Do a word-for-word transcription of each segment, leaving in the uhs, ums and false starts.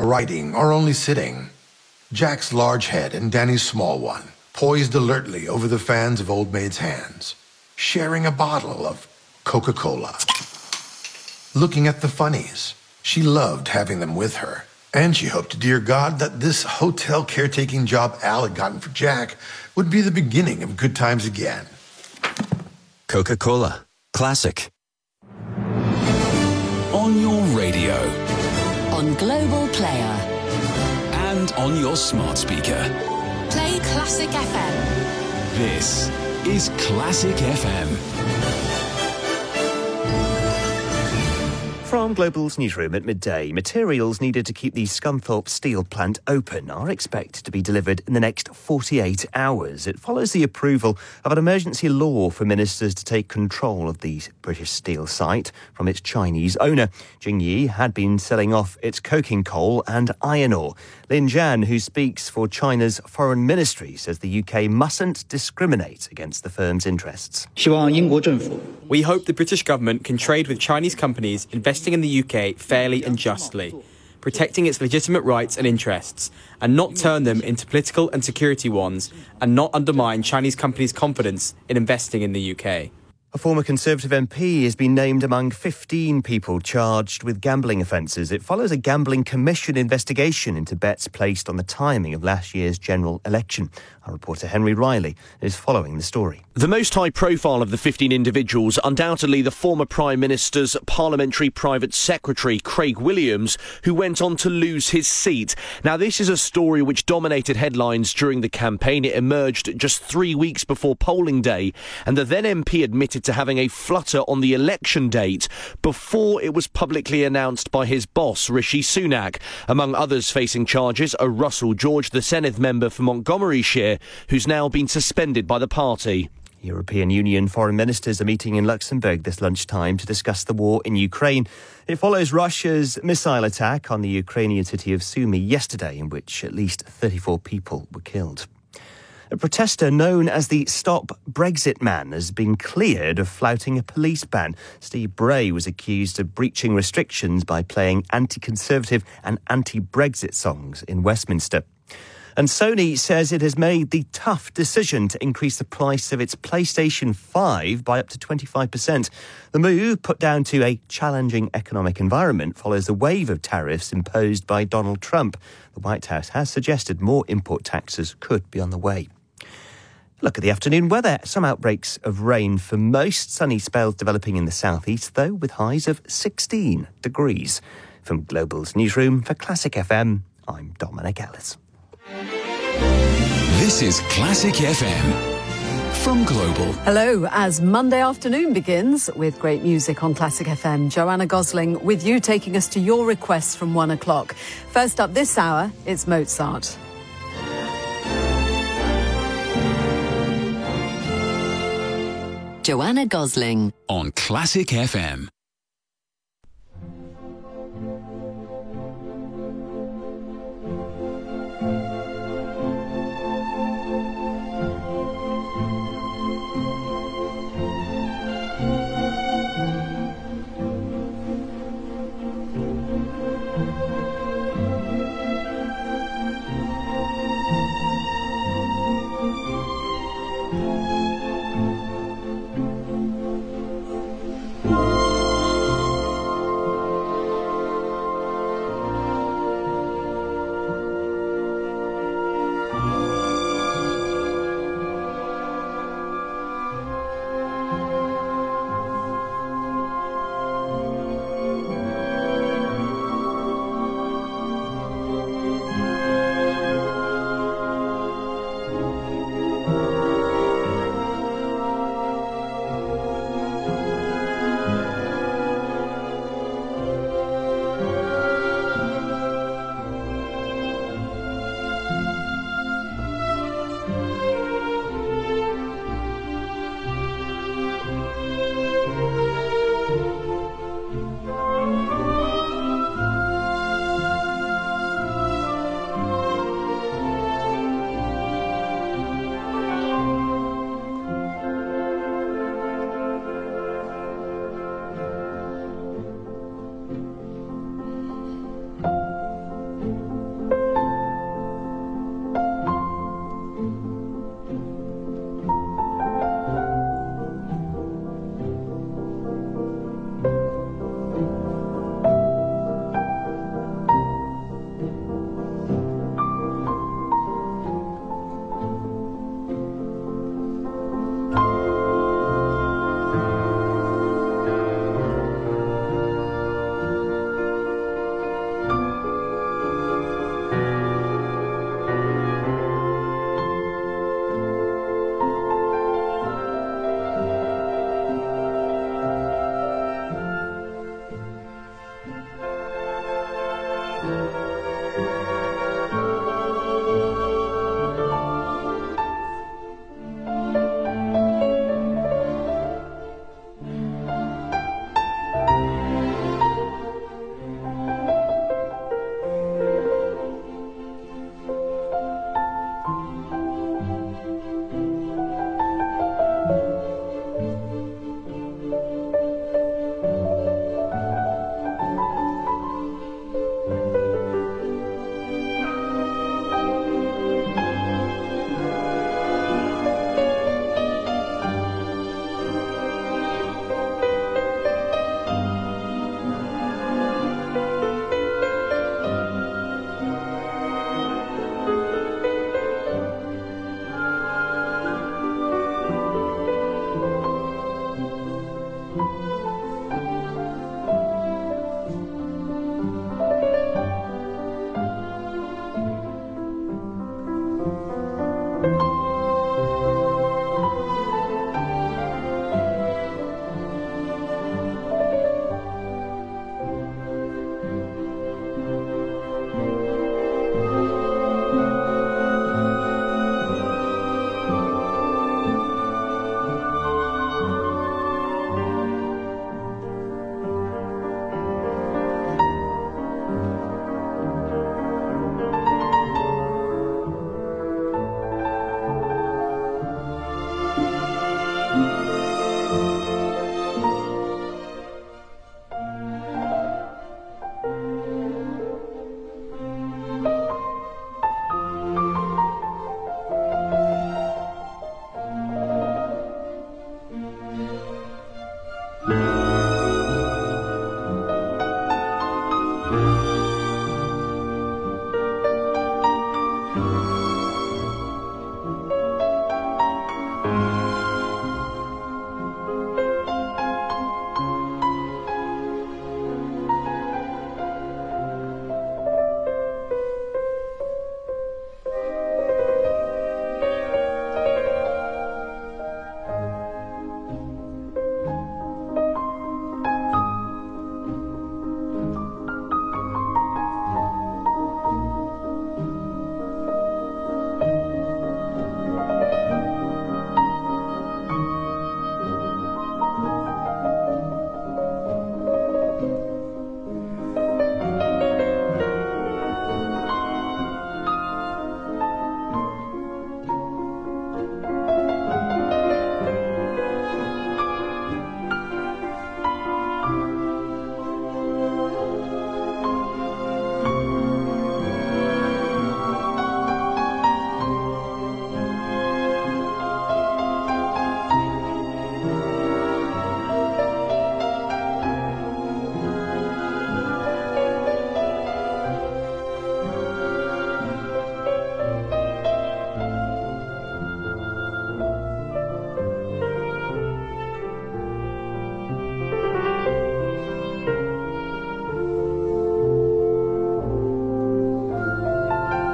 writing or only sitting. Jack's large head and Danny's small one poised alertly over the fans of Old Maid's hands, sharing a bottle of Coca-Cola. Looking at the funnies, she loved having them with her, and she hoped to dear God that this hotel caretaking job Al had gotten for Jack would be the beginning of good times again. Coca-Cola. Classic. On your radio. On Global Player. And on your smart speaker. Play Classic F M. This is Classic F M. From Global's newsroom at midday, materials needed to keep the Scunthorpe steel plant open are expected to be delivered in the next forty-eight hours. It follows the approval of an emergency law for ministers to take control of the British steel site from its Chinese owner. Jingyi had been selling off its coking coal and iron ore. Lin Jian, who speaks for China's foreign ministry, says the U K mustn't discriminate against the firm's interests. We hope the British government can trade with Chinese companies investing in the U K fairly and justly, protecting its legitimate rights and interests, and not turn them into political and security ones, and not undermine Chinese companies' confidence in investing in the U K. A former Conservative M P has been named among fifteen people charged with gambling offences. It follows a Gambling Commission investigation into bets placed on the timing of last year's general election. Our reporter Henry Riley is following the story. The most high profile of the fifteen individuals, undoubtedly the former Prime Minister's Parliamentary Private Secretary, Craig Williams, who went on to lose his seat. Now, this is a story which dominated headlines during the campaign. It emerged just three weeks before polling day, and the then M P admitted to having a flutter on the election date before it was publicly announced by his boss, Rishi Sunak. Among others facing charges are Russell George, the Senedd member for Montgomeryshire, who's now been suspended by the party. European Union foreign ministers are meeting in Luxembourg this lunchtime to discuss the war in Ukraine. It follows Russia's missile attack on the Ukrainian city of Sumy yesterday, in which at least thirty-four people were killed. A protester known as the Stop Brexit Man has been cleared of flouting a police ban. Steve Bray was accused of breaching restrictions by playing anti-conservative and anti-Brexit songs in Westminster. And Sony says it has made the tough decision to increase the price of its PlayStation five by up to twenty-five percent. The move, put down to a challenging economic environment, follows a wave of tariffs imposed by Donald Trump. The White House has suggested more import taxes could be on the way. Look at the afternoon weather. Some outbreaks of rain for most. Sunny spells developing in the southeast, though, with highs of sixteen degrees. From Global's newsroom for Classic F M, I'm Dominic Ellis. This is Classic F M from Global. Hello, as Monday afternoon begins with great music on Classic F M. Joanna Gosling with you, taking us to your requests from one o'clock. First up this hour, it's Mozart. Joanna Gosling on Classic F M.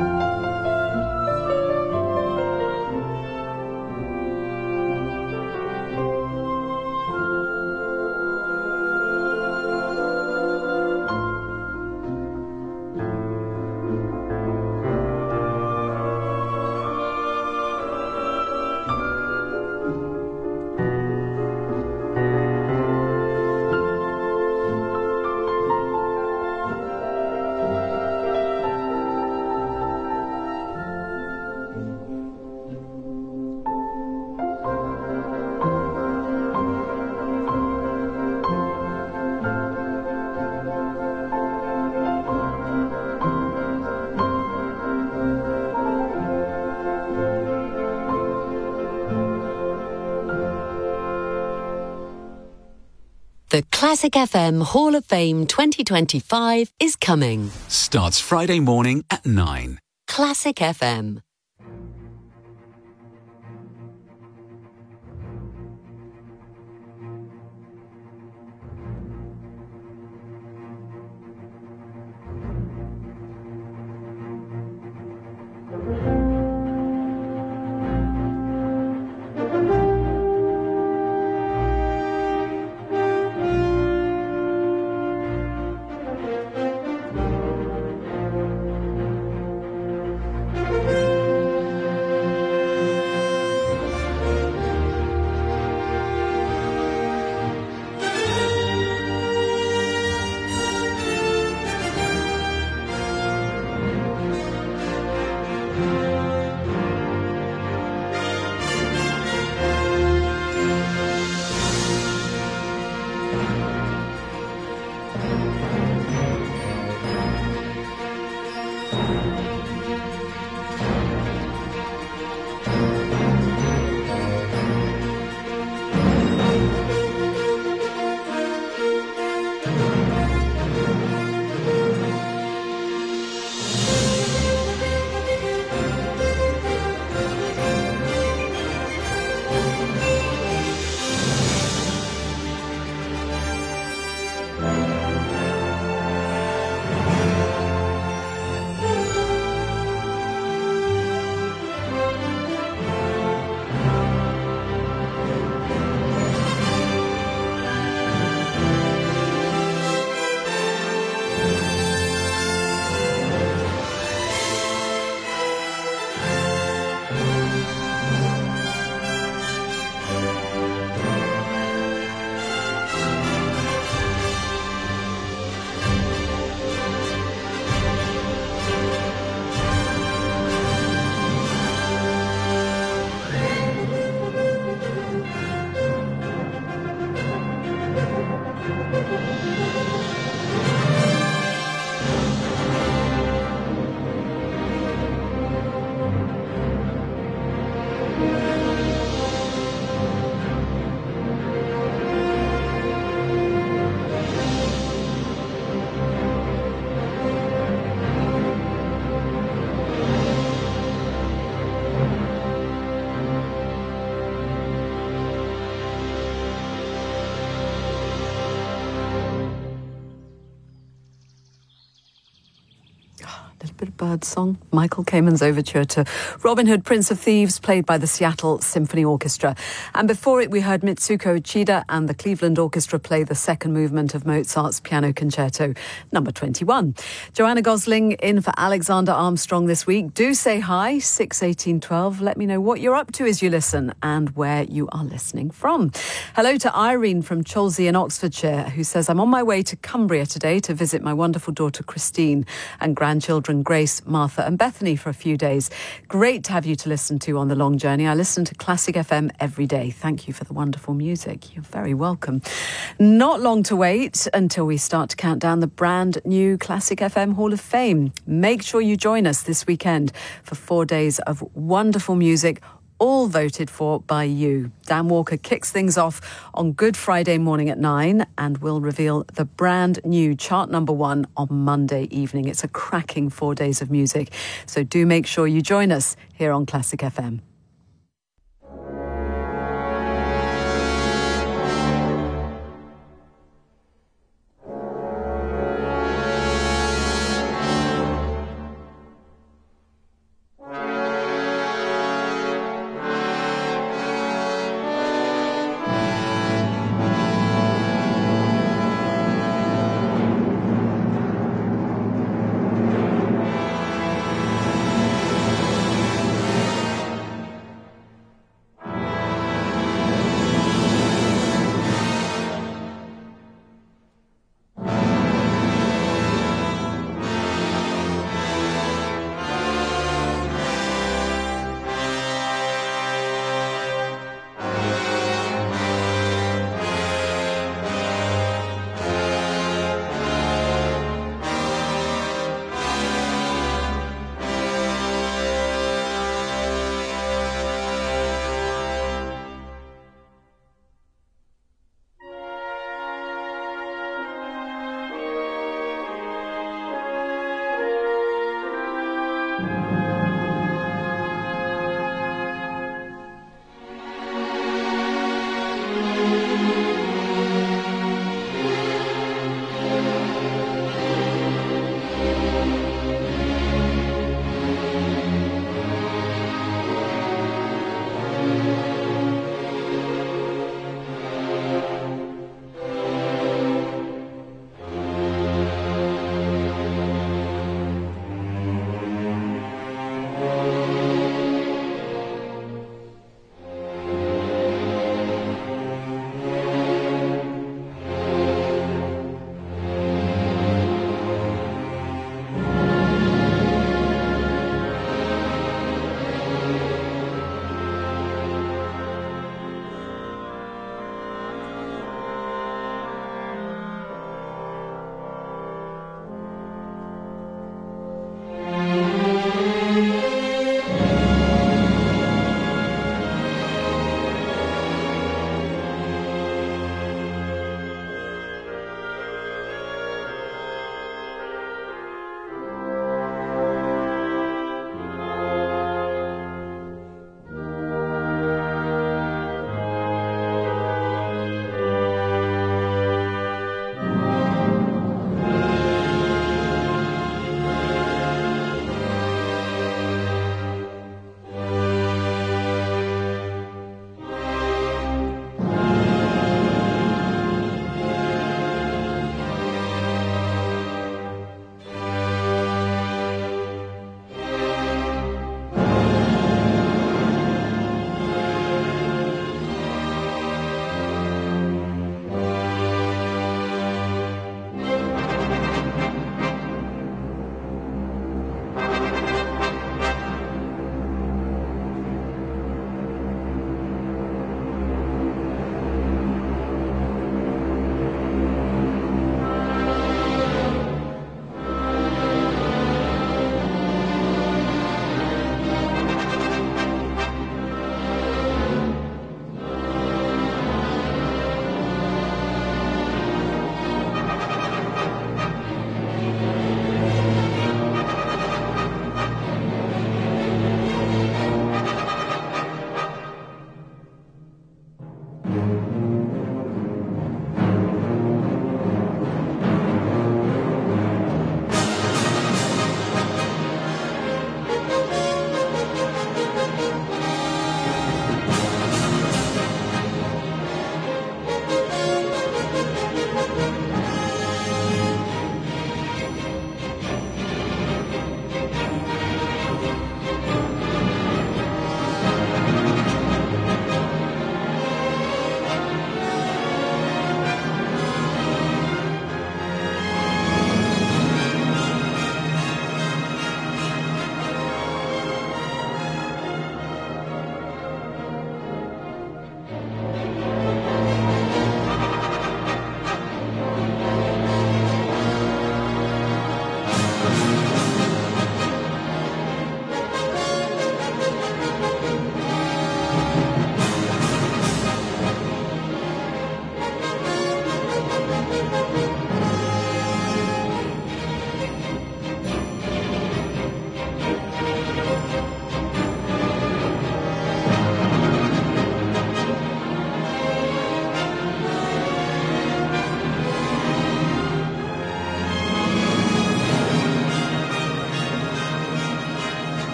The Classic F M Hall of Fame twenty twenty-five is coming. Starts Friday morning at nine. Classic F M. Bird song, Michael Kamen's overture to Robin Hood, Prince of Thieves, played by the Seattle Symphony Orchestra. And before it, we heard Mitsuko Uchida and the Cleveland Orchestra play the second movement of Mozart's Piano Concerto number twenty-one. Joanna Gosling in for Alexander Armstrong this week. Do say hi, six eighteen twelve. Let me know what you're up to as you listen and where you are listening from. Hello to Irene from Cholsey in Oxfordshire, who says, I'm on my way to Cumbria today to visit my wonderful daughter Christine and grandchildren Grace, Martha and Bethany for a few days. Great to have you to listen to on the long journey. I listen to Classic F M every day. Thank you for the wonderful music. You're very welcome. Not long to wait until we start to count down the brand new Classic F M Hall of Fame. Make sure you join us this weekend for four days of wonderful music, all voted for by you. Dan Walker kicks things off on Good Friday morning at nine and will reveal the brand new chart number one on Monday evening. It's a cracking four days of music. So do make sure you join us here on Classic F M.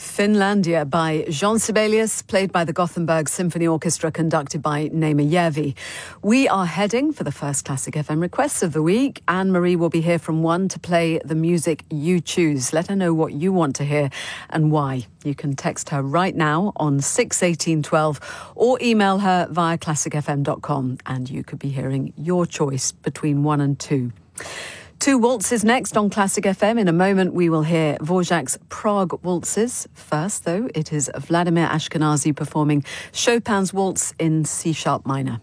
Finlandia by Jean Sibelius, played by the Gothenburg Symphony Orchestra, conducted by Naima Järvi. We are heading for the first Classic F M requests of the week. Anne-Marie will be here from one to play the music you choose. Let her know what you want to hear and why. You can text her right now on six eighteen twelve or email her via classic f m dot com, and you could be hearing your choice between one and two. Two waltzes next on Classic F M. In a moment, we will hear Dvorak's Prague Waltzes. First, though, it is Vladimir Ashkenazy performing Chopin's Waltz in C-sharp minor.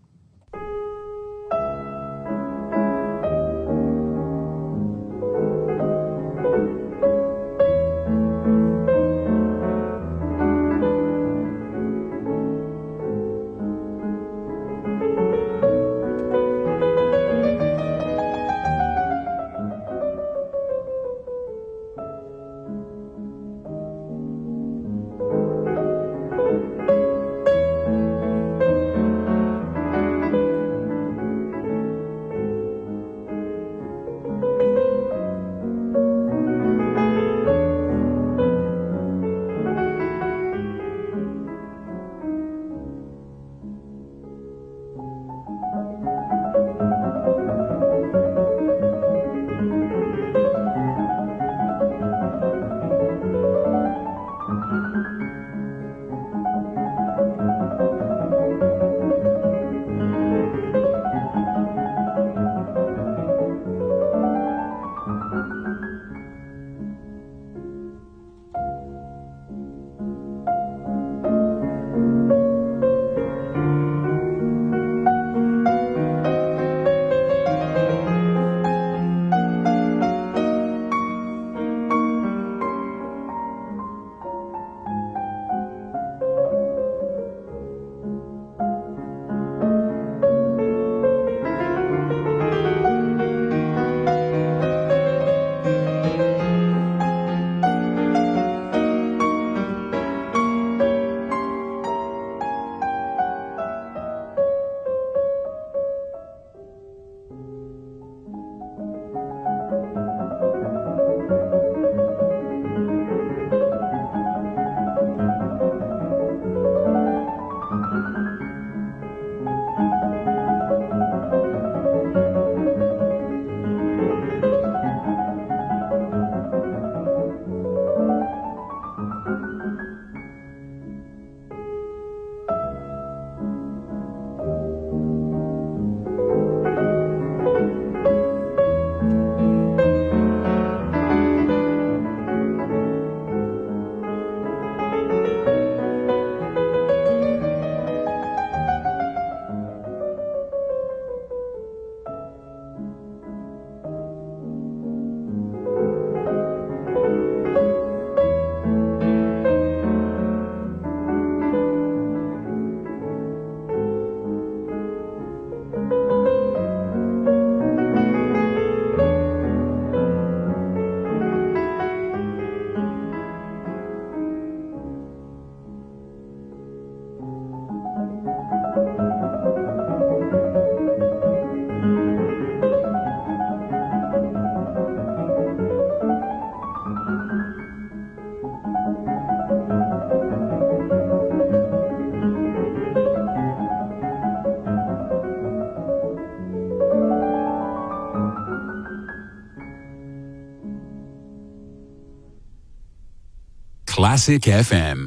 Classic F M.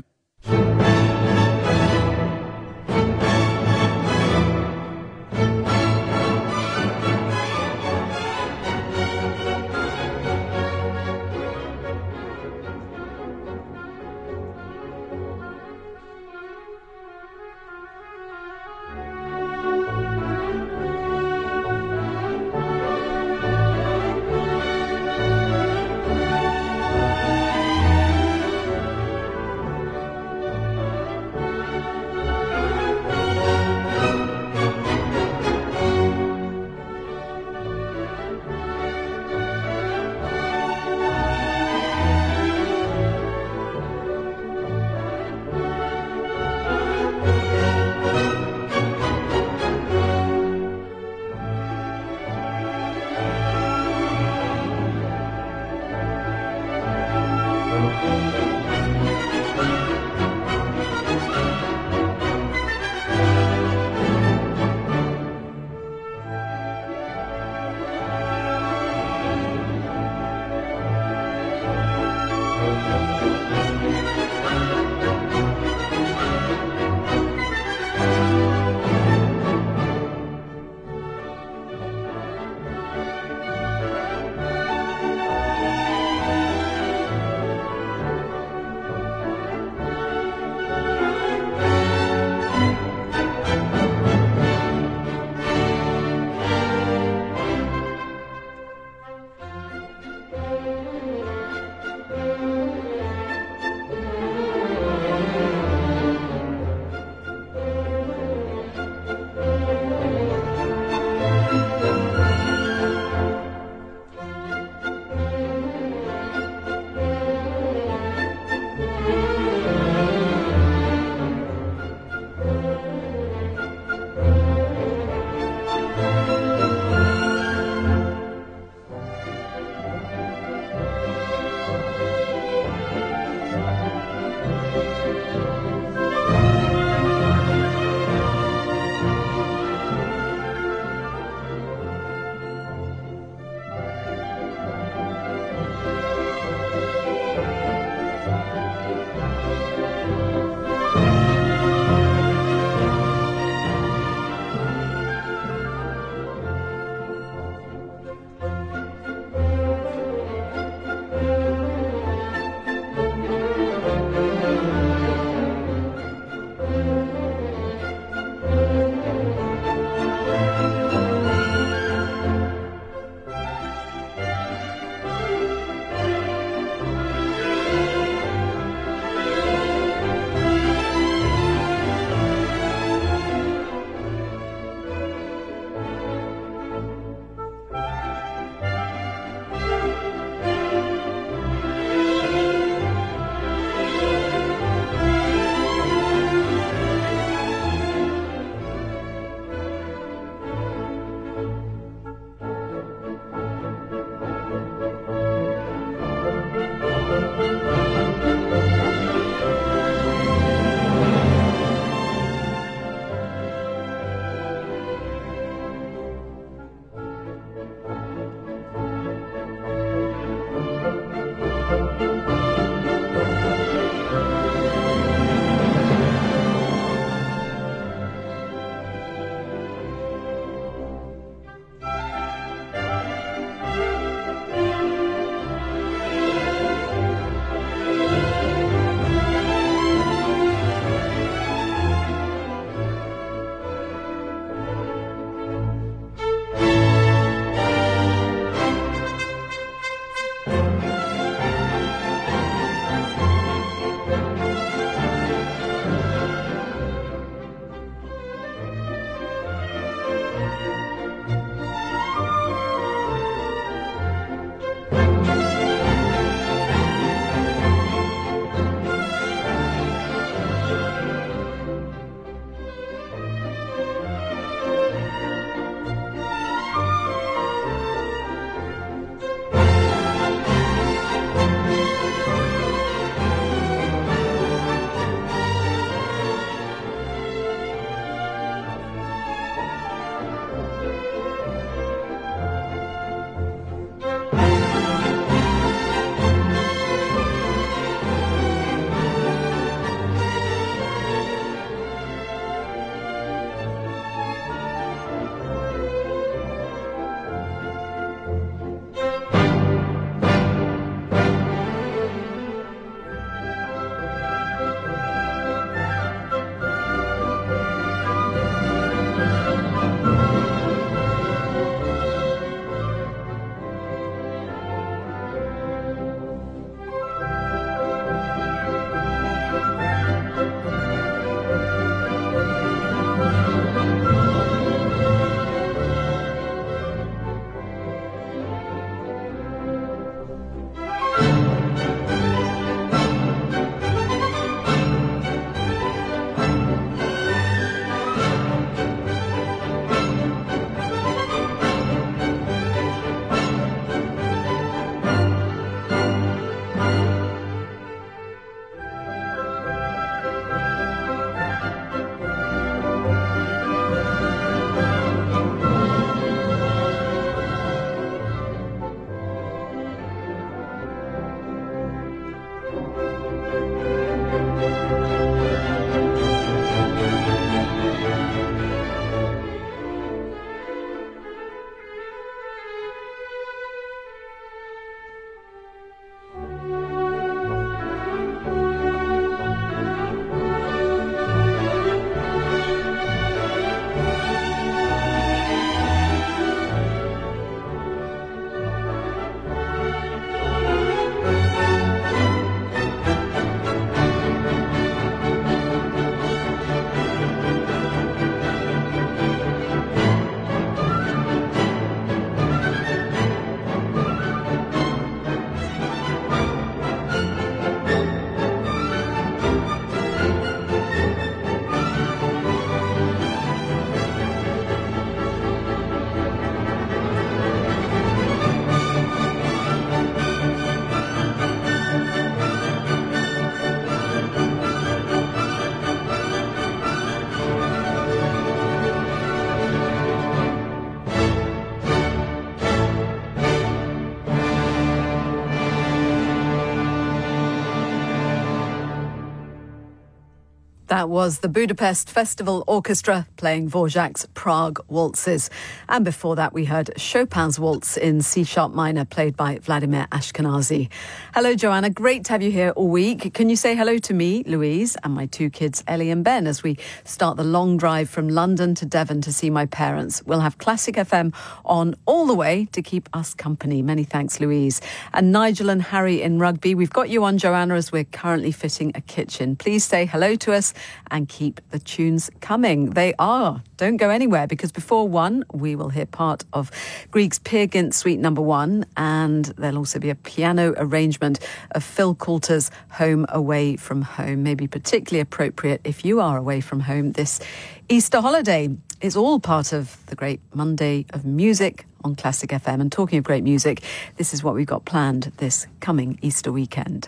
That was the Budapest Festival Orchestra playing Dvorak's Prague Waltzes. And before that, we heard Chopin's Waltz in C-sharp minor, played by Vladimir Ashkenazy. Hello, Joanna. Great to have you here all week. Can you say hello to me, Louise, and my two kids, Ellie and Ben, as we start the long drive from London to Devon to see my parents? We'll have Classic F M on all the way to keep us company. Many thanks, Louise. And Nigel and Harry in Rugby, we've got you on, Joanna, as we're currently fitting a kitchen. Please say hello to us and keep the tunes coming. They are. Don't go anywhere, because before one, we will hear part of Grieg's Peer Gynt Suite Number One, and there'll also be a piano arrangement of Phil Coulter's Home Away from Home, maybe particularly appropriate if you are away from home this Easter holiday. It's all part of the great Monday of Music on Classic F M. And talking of great music, this is what we've got planned this coming Easter weekend.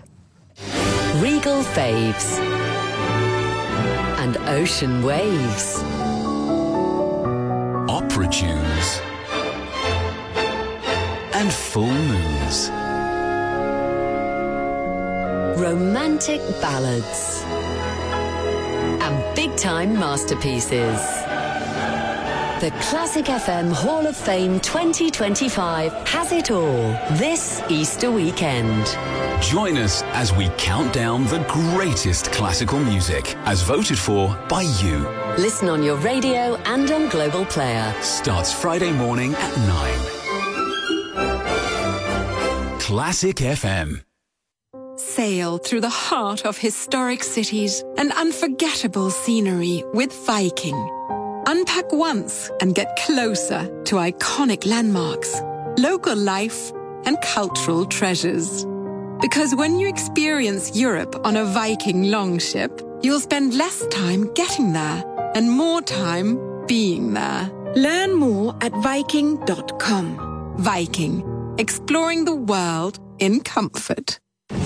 Regal Faves and Ocean Waves. Opera tunes and full moons. Romantic ballads and big-time masterpieces. The Classic F M Hall of Fame twenty twenty-five has it all this Easter weekend. Join us as we count down the greatest classical music, as voted for by you. Listen on your radio and on Global Player. Starts Friday morning at nine. Classic F M. Sail through the heart of historic cities and unforgettable scenery with Viking. Unpack once and get closer to iconic landmarks, local life, and cultural treasures. Because when you experience Europe on a Viking longship, you'll spend less time getting there and more time being there. Learn more at Viking dot com. Viking, exploring the world in comfort.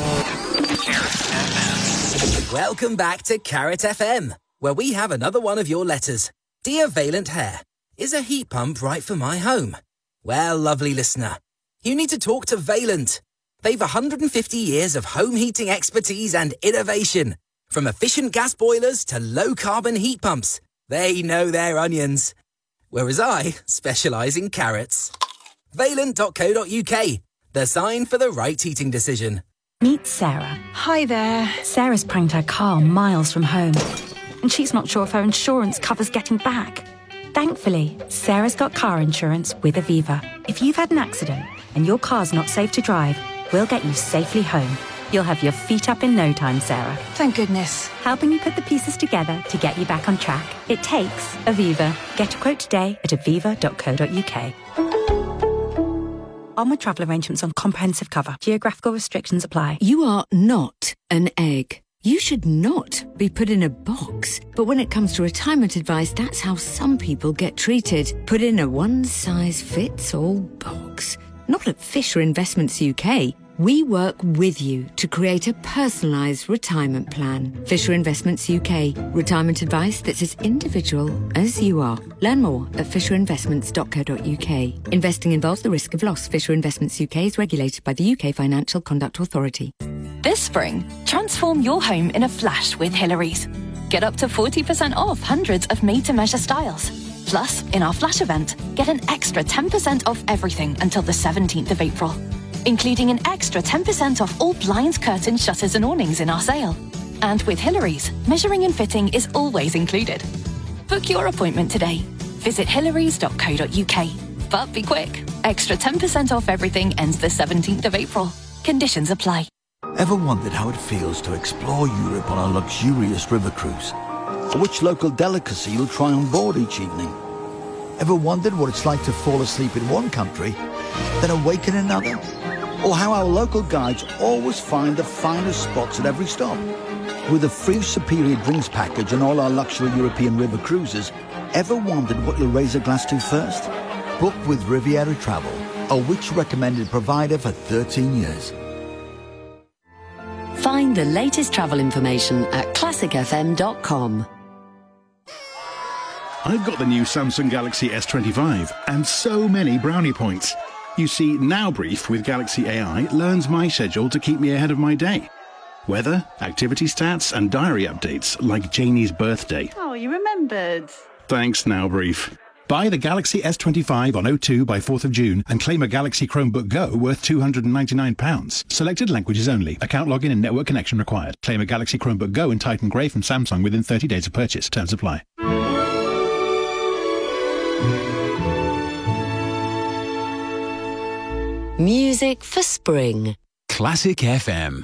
Welcome back to Carrot F M, where we have another one of your letters. Dear Valent Hair, is a heat pump right for my home? Well, lovely listener, you need to talk to Valent. They've one hundred fifty years of home heating expertise and innovation. From efficient gas boilers to low-carbon heat pumps, they know their onions. Whereas I specialise in carrots. Valent dot co dot uk, the sign for the right heating decision. Meet Sarah. Hi there. Sarah's pranked her car miles from home, and she's not sure if her insurance covers getting back. Thankfully, Sarah's got car insurance with Aviva. If you've had an accident and your car's not safe to drive, we'll get you safely home. You'll have your feet up in no time, Sarah. Thank goodness. Helping you put the pieces together to get you back on track. It takes Aviva. Get a quote today at aviva dot co dot uk. On with travel arrangements on comprehensive cover. Geographical restrictions apply. You are not an egg. You should not be put in a box. But when it comes to retirement advice, that's how some people get treated. Put in a one-size-fits-all box. Not at Fisher Investments U K. We work with you to create a personalised retirement plan. Fisher Investments U K. Retirement advice that's as individual as you are. Learn more at fisher investments dot co dot uk. Investing involves the risk of loss. Fisher Investments U K is regulated by the U K Financial Conduct Authority. This spring, transform your home in a flash with Hillary's. Get up to forty percent off hundreds of made-to-measure styles. Plus, in our flash event, get an extra ten percent off everything until the seventeenth of April, including an extra ten percent off all blinds, curtains, shutters and awnings in our sale. And with Hillary's, measuring and fitting is always included. Book your appointment today. Visit hillarys dot co dot uk. But be quick. Extra ten percent off everything ends the seventeenth of April. Conditions apply. Ever wondered how it feels to explore Europe on a luxurious river cruise? Or which local delicacy you'll try on board each evening? Ever wondered what it's like to fall asleep in one country, then awake in another? Or how our local guides always find the finest spots at every stop? With a free superior drinks package on all our luxury European river cruises, ever wondered what you'll raise a glass to first? Book with Riviera Travel, a Which recommended provider for thirteen years. Find the latest travel information at classic f m dot com. I've got the new Samsung Galaxy S twenty-five and so many brownie points. You see, Now Brief with Galaxy A I learns my schedule to keep me ahead of my day. Weather, activity stats and diary updates like Janie's birthday. Oh, you remembered. Thanks, Now Brief. Buy the Galaxy S twenty-five on O two by fourth of June and claim a Galaxy Chromebook Go worth two hundred ninety-nine pounds. Selected languages only. Account login and network connection required. Claim a Galaxy Chromebook Go in Titan Grey from Samsung within thirty days of purchase. Terms apply. Music for spring. Classic F M.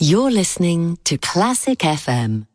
You're listening to Classic F M.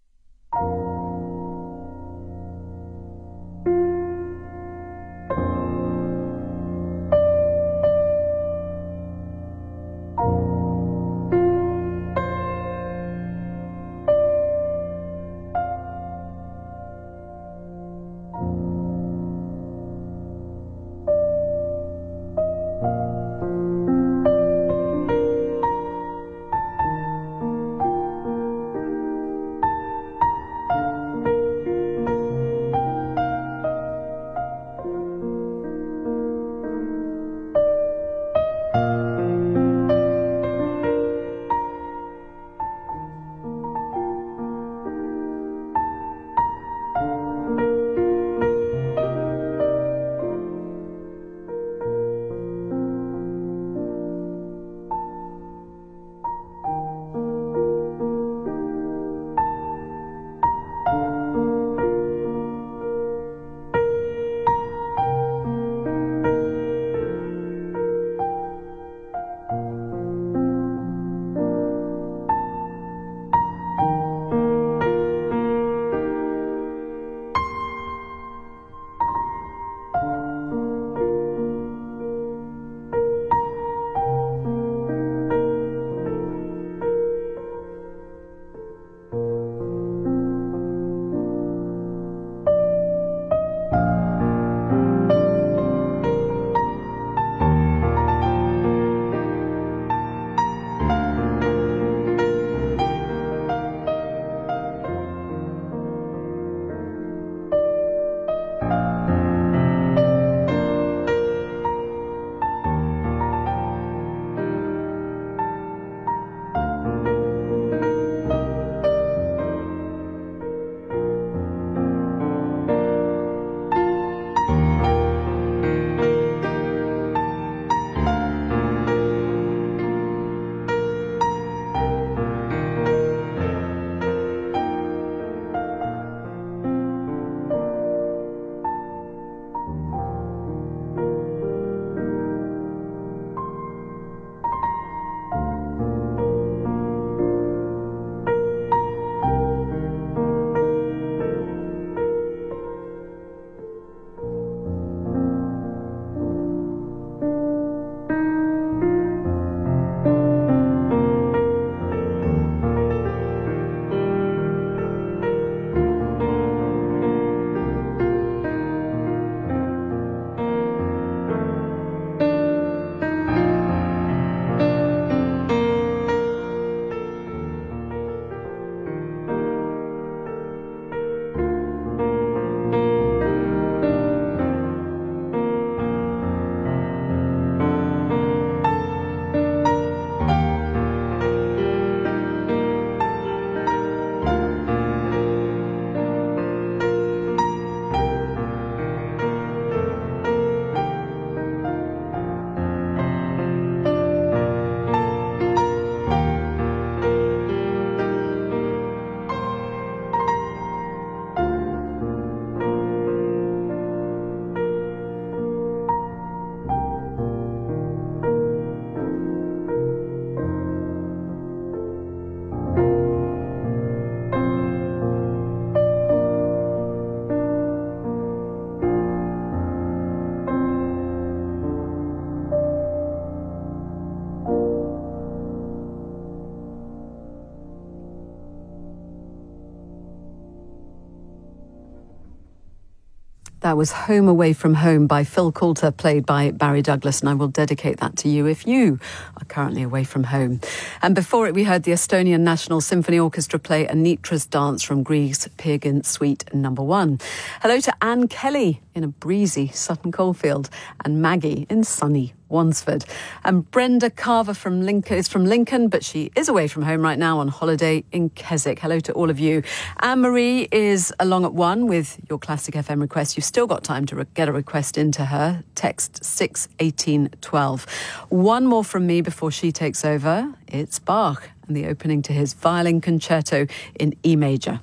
That was Home Away from Home by Phil Coulter, played by Barry Douglas, and I will dedicate that to you if you are currently away from home. And before it, we heard the Estonian National Symphony Orchestra play Anitra's Dance from Grieg's Peer Gynt Suite number one. Hello to Anne Kelly in a breezy Sutton Coldfield and Maggie in sunny Wansford. And Brenda Carver from Lincoln is from Lincoln, but she is away from home right now on holiday in Keswick. Hello to all of you. Anne-Marie is along at one with your Classic F M request. You've still got time to re- get a request into her. Text six eighteen twelve. One more from me before she takes over. It's Bach and the opening to his violin concerto in E major.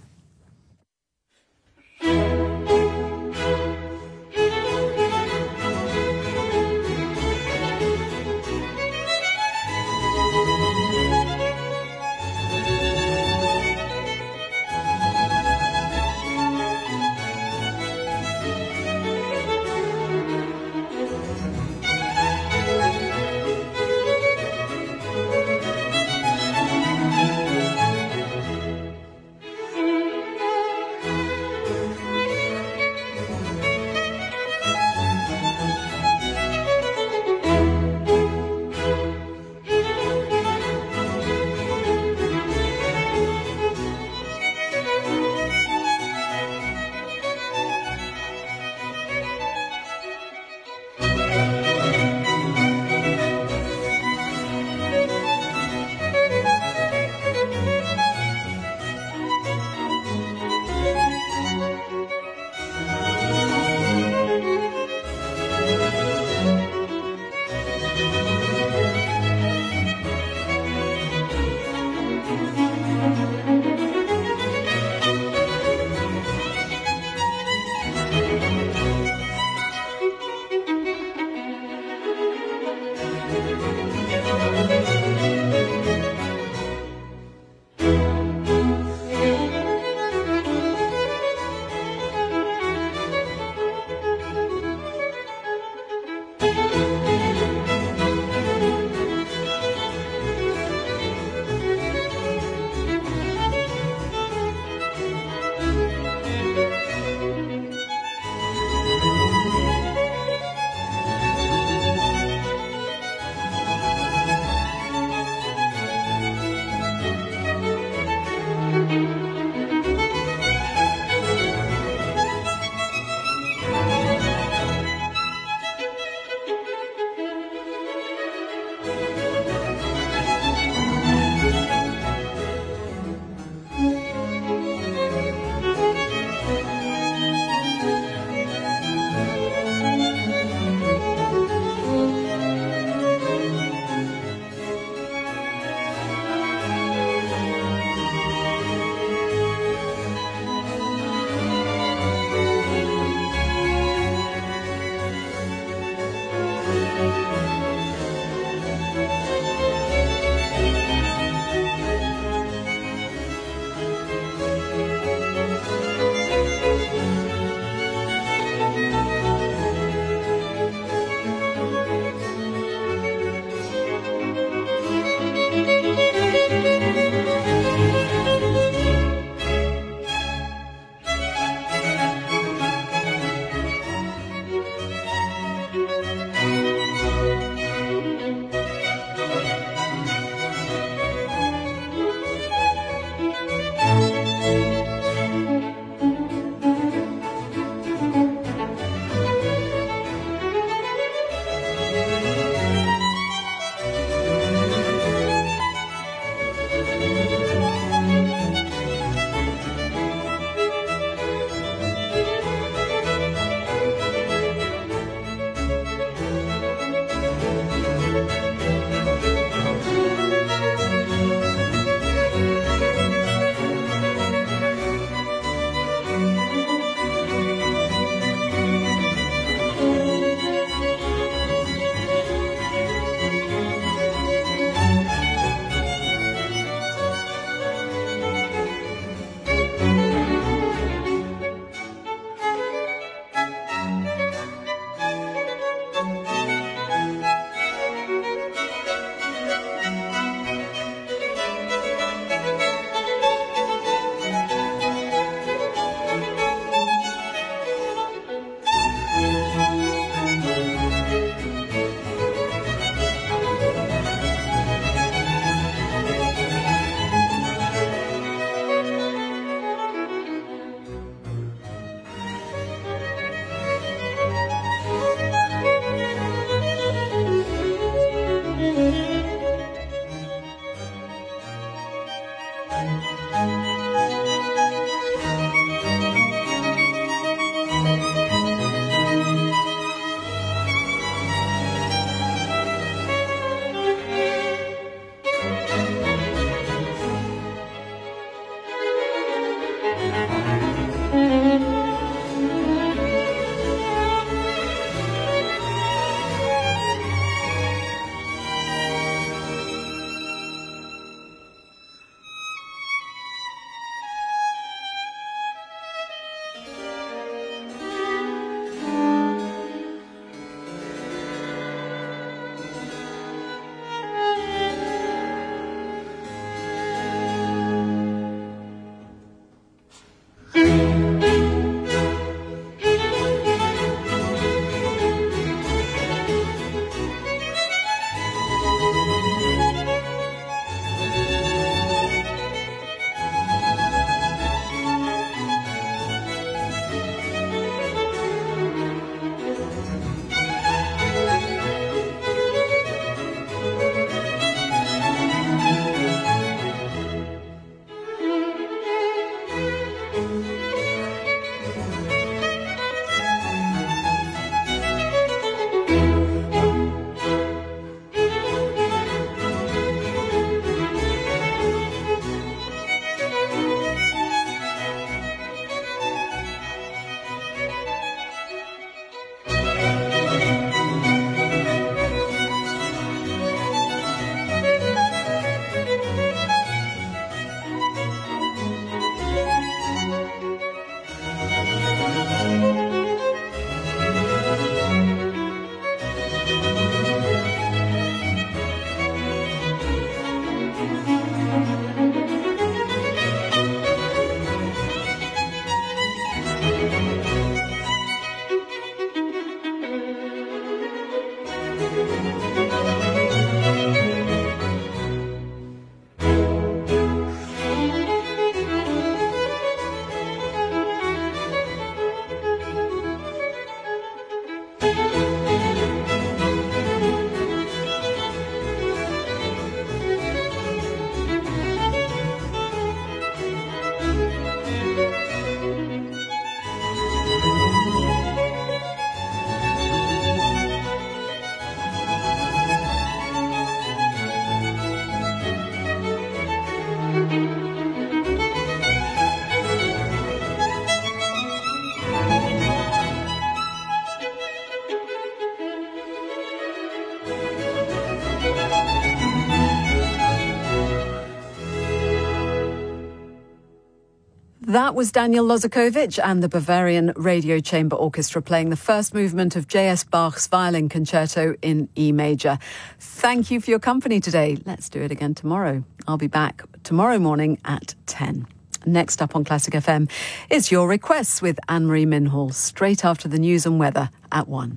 That was Daniel Lozakovich and the Bavarian Radio Chamber Orchestra playing the first movement of J S Bach's Violin Concerto in E major. Thank you for your company today. Let's do it again tomorrow. I'll be back tomorrow morning at ten. Next up on Classic F M is Your Requests with Anne-Marie Minhall, straight after the news and weather at one.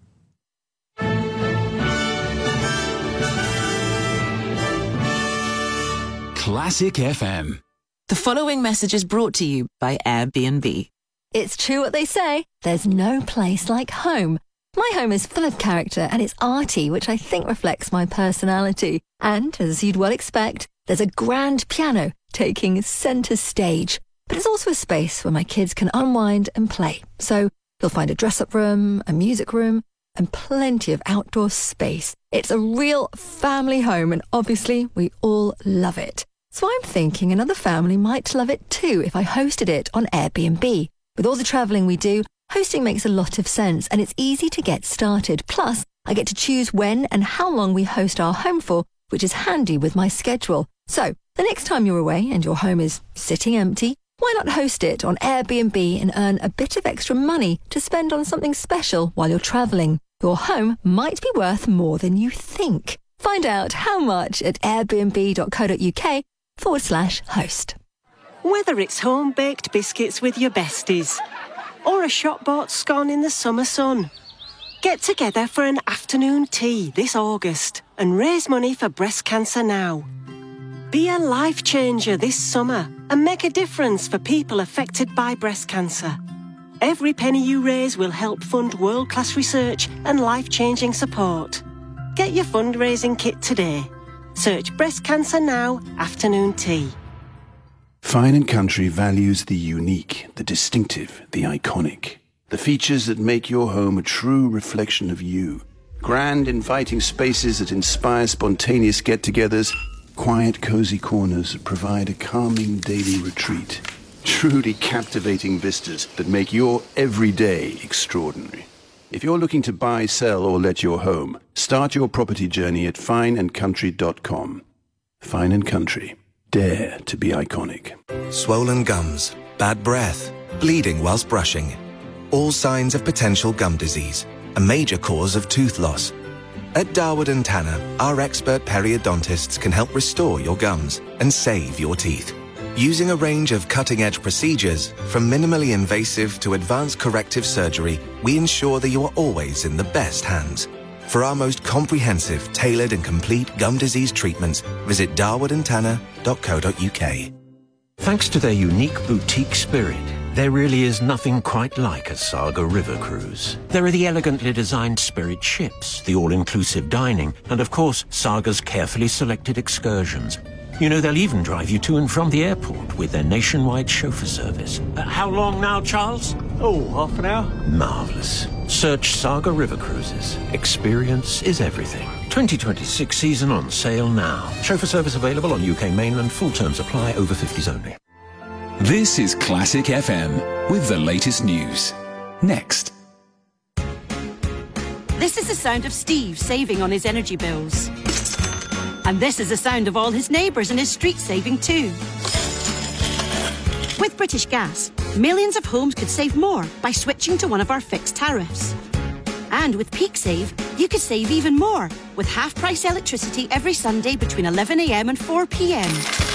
Classic F M. The following message is brought to you by Airbnb. It's true what they say. There's no place like home. My home is full of character and it's arty, which I think reflects my personality. And, as you'd well expect, there's a grand piano taking centre stage. But it's also a space where my kids can unwind and play. So you'll find a dress-up room, a music room, and plenty of outdoor space. It's a real family home, and obviously we all love it. So I'm thinking another family might love it too if I hosted it on Airbnb. With all the travelling we do, hosting makes a lot of sense and it's easy to get started. Plus, I get to choose when and how long we host our home for, which is handy with my schedule. So, the next time you're away and your home is sitting empty, why not host it on Airbnb and earn a bit of extra money to spend on something special while you're travelling? Your home might be worth more than you think. Find out how much at airbnb.co.uk forward slash host. Whether it's home-baked biscuits with your besties or a shop-bought scone in the summer sun, get together for an afternoon tea this August and raise money for breast cancer now. Be a life changer this summer and make a difference for people affected by breast cancer. Every penny you raise will help fund world-class research and life-changing support. Get your fundraising kit today. Search Breast Cancer Now Afternoon Tea. Fine and Country values the unique, the distinctive, the iconic. The features that make your home a true reflection of you. Grand, inviting spaces that inspire spontaneous get-togethers. Quiet, cozy corners that provide a calming daily retreat. Truly captivating vistas that make your everyday extraordinary. If you're looking to buy, sell, or let your home, start your property journey at fine and country dot com. Fine and Country. Dare to be iconic. Swollen gums, bad breath, bleeding whilst brushing. All signs of potential gum disease, a major cause of tooth loss. At Darwood and Tanner, our expert periodontists can help restore your gums and save your teeth. Using a range of cutting-edge procedures, from minimally invasive to advanced corrective surgery, we ensure that you are always in the best hands. For our most comprehensive, tailored and complete gum disease treatments, visit darwood and tanner dot co dot uk. Thanks to their unique boutique spirit, there really is nothing quite like a Saga River cruise. There are the elegantly designed Spirit ships, the all-inclusive dining, and of course, Saga's carefully selected excursions. You know, they'll even drive you to and from the airport with their nationwide chauffeur service. Uh, how long now, Charles? Oh, half an hour. Marvellous. Search Saga River Cruises. Experience is everything. twenty twenty-six season on sale now. Chauffeur service available on U K mainland. Full terms apply. Over fifties only. This is Classic F M with the latest news. Next. This is the sound of Steve saving on his energy bills. And this is the sound of all his neighbours in his street saving too. With British Gas, millions of homes could save more by switching to one of our fixed tariffs. And with Peak Save, you could save even more with half-price electricity every Sunday between eleven a m and four p m.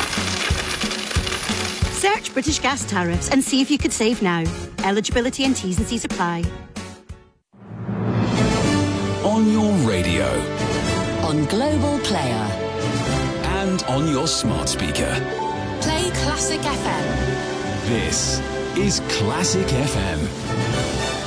Search British Gas tariffs and see if you could save now. Eligibility and T's and C's apply. On your radio. On Global Player. And on your smart speaker. Play Classic F M. This is Classic F M.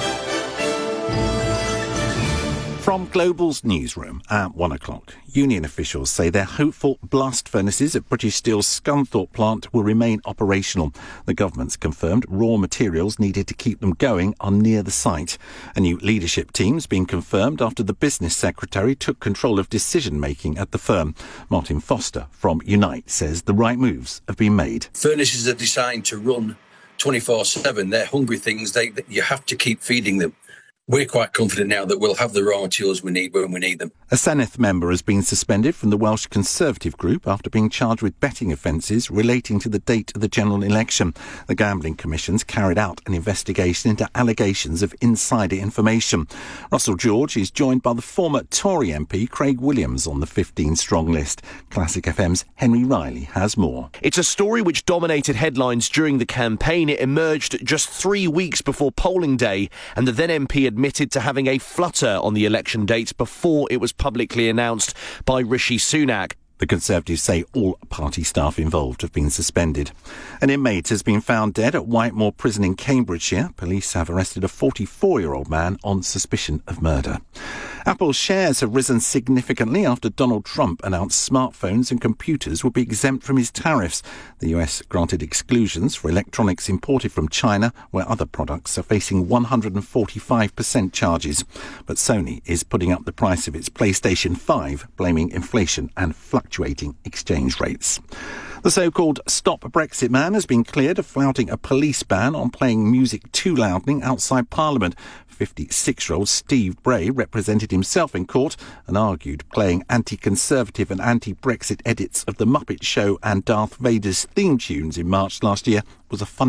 From Global's newsroom at one o'clock, union officials say they're hopeful blast furnaces at British Steel's Scunthorpe plant will remain operational. The government's confirmed raw materials needed to keep them going are near the site. A new leadership team's been confirmed after the business secretary took control of decision-making at the firm. Martin Foster from Unite says the right moves have been made. Furnaces are designed to run twenty-four seven. They're hungry things. They, you have to keep feeding them. We're quite confident now that we'll have the raw materials we need when we need them. A Senedd member has been suspended from the Welsh Conservative group after being charged with betting offences relating to the date of the general election. The Gambling Commission's carried out an investigation into allegations of insider information. Russell George is joined by the former Tory M P Craig Williams on the fifteen strong list. Classic F M's Henry Riley has more. It's a story which dominated headlines during the campaign. It emerged just three weeks before polling day, and the then M P had admitted to having a flutter on the election date before it was publicly announced by Rishi Sunak. The Conservatives say all party staff involved have been suspended. An inmate has been found dead at Whitemoor Prison in Cambridgeshire. Police have arrested a forty-four-year-old man on suspicion of murder. Apple's shares have risen significantly after Donald Trump announced smartphones and computers would be exempt from his tariffs. The U S granted exclusions for electronics imported from China, where other products are facing one hundred forty-five percent charges. But Sony is putting up the price of its PlayStation five, blaming inflation and fluctuating exchange rates. The so-called Stop Brexit man has been cleared of flouting a police ban on playing music too loudly outside Parliament. fifty-six-year-old Steve Bray represented himself in court and argued playing anti-conservative and anti-Brexit edits of The Muppet Show and Darth Vader's theme tunes in March last year was a fun